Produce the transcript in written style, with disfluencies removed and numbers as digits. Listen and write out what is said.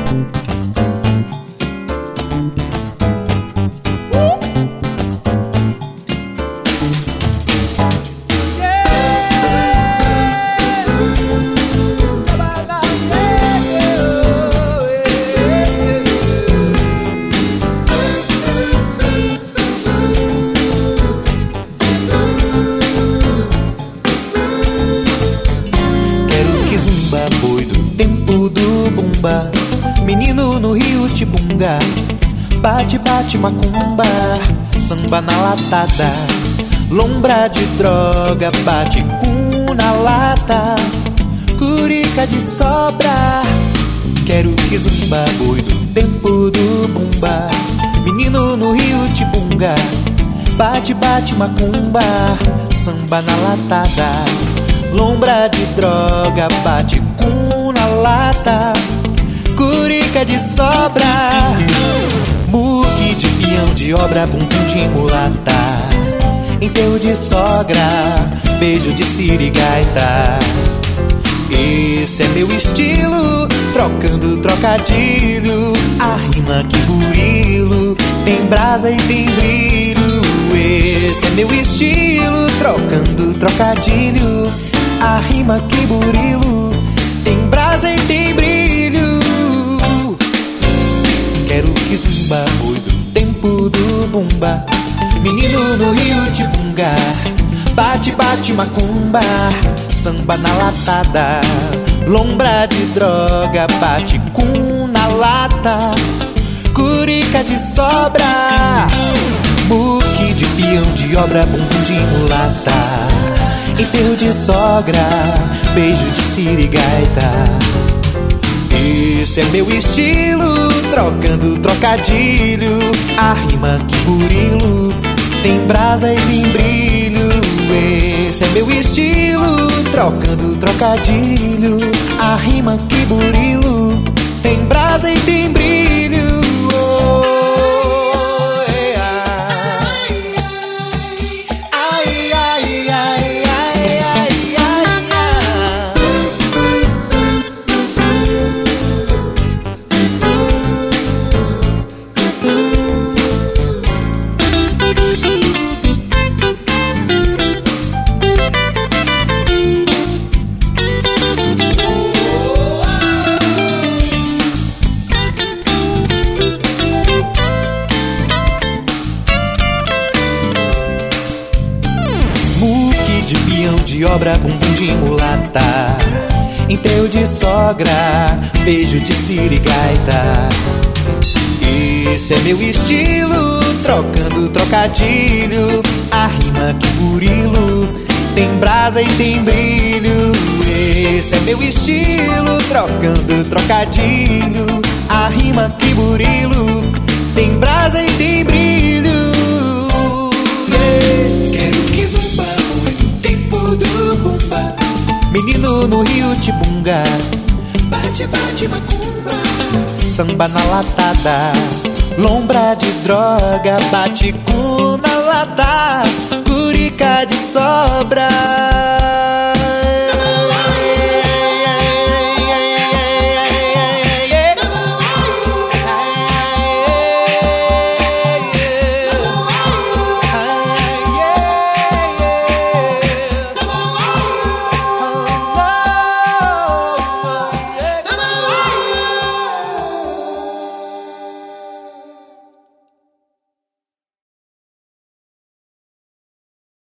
Boi do tempo do bumba, menino no rio Tibunga, bate, bate macumba, samba na latada, lombra de droga, bate com na lata, curica de sobra. Quero que zumba, boi do tempo do bumba, menino no rio Tibunga, bate, bate macumba, samba na latada, lombra de droga, bate com na lata, curica de sobra, muque de peão de obra, bumbum de mulata, enterro de sogra, beijo de sirigaita. Esse é meu estilo, trocando trocadilho, a rima que burilo, tem brasa e tem brilho. Esse é meu estilo, trocando trocadilho, a rima que burilo, tem brasa e tem brilho. Quero que zumba, boi do tempo do bumba, menino no rio Tibunga, bate, bate macumba, samba na latada, lombra de droga, bate com na lata, curica de sobra, muque de peão de obra, bumbum de mulata, enterro de sogra, beijo de sirigaita. Esse é meu estilo, trocando trocadilho, a rima que burilo, tem brasa e tem brilho. Esse é meu estilo, trocando trocadilho, a rima que burilo, tem brasa e tem brilho. De peão de obra, bumbum de mulata, enterro de sogra, beijo de sirigaita. Esse é meu estilo, trocando trocadilho, a rima que burilo, tem brasa e tem brilho. Esse é meu estilo, trocando trocadilho, a rima que burilo, tem brasa e tem brilho. Quero que zumba, do bumba, menino no rio Tibunga, bate, bate macumba, samba na latada, lombra de droga, bate com na lata, curica de sobra.